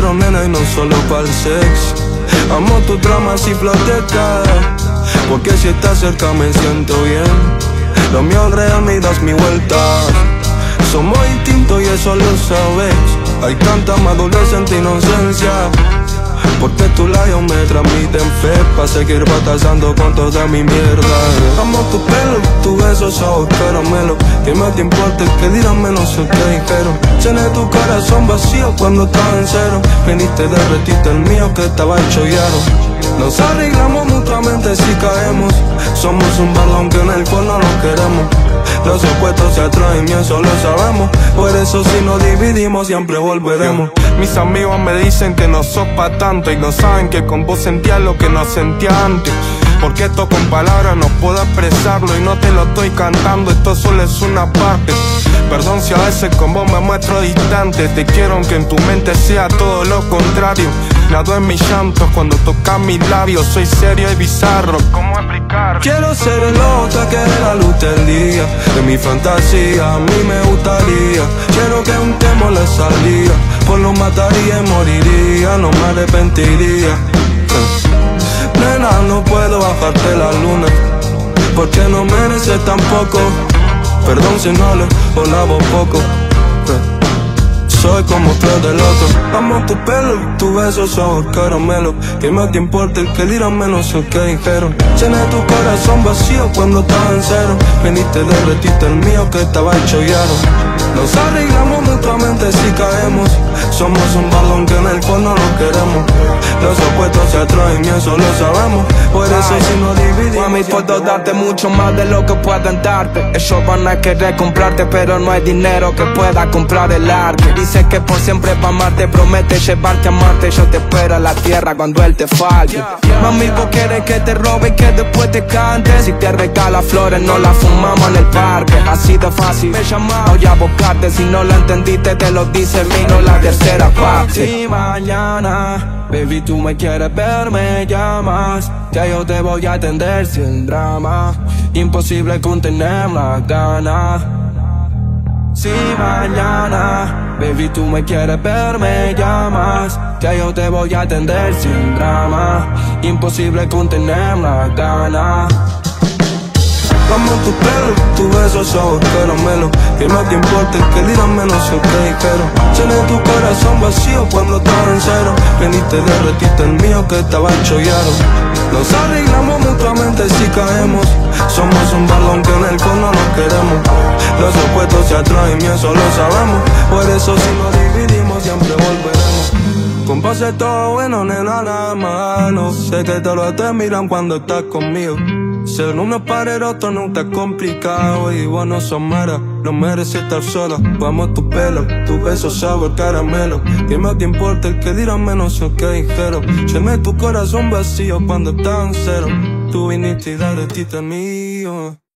quiero, nena, y no solo para el sexo. Amo tus dramas y flotecas, porque si estás cerca me siento bien. Lo mío es real, me das mi vuelta. Somos distintos y eso lo sabes. Hay tanta madurez en tu inocencia, porque tus labios me transmiten fe pa' seguir batallando con toda mi mierda. Amo tu pelo, tus besos sabor caramelo. ¿Qué más te importa el que dirán menos el que dijeron? Llené tu corazón vacío cuando estaba en cero. Viniste, derretiste el mío que estaba hecho hierro. Nos arreglamos mutuamente si caemos. Somos un balón que en el cual no nos queremos. Los opuestos se atraen y eso lo sabemos. Por eso si nos dividimos siempre volveremos. Mis amigos me dicen que no sos pa' tanto, y no saben que con vos sentía lo que no sentía antes. Porque esto con palabras no puedo expresarlo, y no te lo estoy cantando, esto solo es una parte. Perdón si a veces con vos me muestro distante. Te quiero aunque en tu mente sea todo lo contrario. Nado en mis llantos cuando tocas mis labios. Soy serio y bizarro, ¿cómo explicar? Quiero ser el otro que dé la luz del día. De mi fantasía a mí me gustaría. Quiero que juntemos la salida. Pues lo mataría y moriría, no me arrepentiría. Nena, no puedo bajarte la luna, porque no mereces tampoco. Perdón si no le volaba poco. Soy como flor de loto. Amo tu pelo, tu beso sabor caramelo. ¿Qué más te importa el que dirán menos el que dijeron? Llené tu corazón vacío cuando estaba en cero. Viniste, derretiste el mío que estaba hecho hierro. Nos arreglamos mutuamente si caemos. Somos un balón que en el cual no nos queremos. Los opuestos se atraen y eso lo sabemos. Por eso si nos dividimos. Mami, puedo darte mucho más de lo que puedan darte. Ellos van a querer comprarte, pero no hay dinero que pueda comprar el arte. Dice que por siempre va a amarte, promete llevarte a Marte. Yo te espero a la tierra cuando él te falte. Mami, vos quieres que te robe y que después te cante. Si te regala flores, no las fumamos en el parque. Así de fácil me llamaba, voy a buscarte. Si no lo entendiste, te lo dice el vino, la tercera parte. Si mañana, baby, tú me quieres ver, me llamas. Ya yo te voy a atender sin drama. Imposible contener las ganas. Si mañana, baby, tú me quieres ver, me llamas. Ya yo te voy a atender sin drama. Imposible contener las ganas. Amo tu pelo, tu beso sabor caramelo. ¿Qué más te importa el que dirán menos el que dijeron? Llené tu corazón vacío cuando estaba en cero. Viniste, derretiste el mío que estaba hecho hierro. Nos arreglamos mutuamente si caemos. Somos un balón que en el cual no nos queremos. Los opuestos se atraen y eso lo sabemos. Por eso si nos dividimos siempre volveremos. Con paz es todo bueno, nena, nada malo. Sé que te lo te miran cuando estás conmigo. Ser uno para el otro nunca es complicado. Y vos no sos mera, no mereces estar sola. Vamos tu pelo, tu beso sabor caramelo. ¿Qué más te importa el que dirán menos el que dijeron? Llené tu corazón vacío cuando estaba en cero. Tu viniste y derretiste el mío.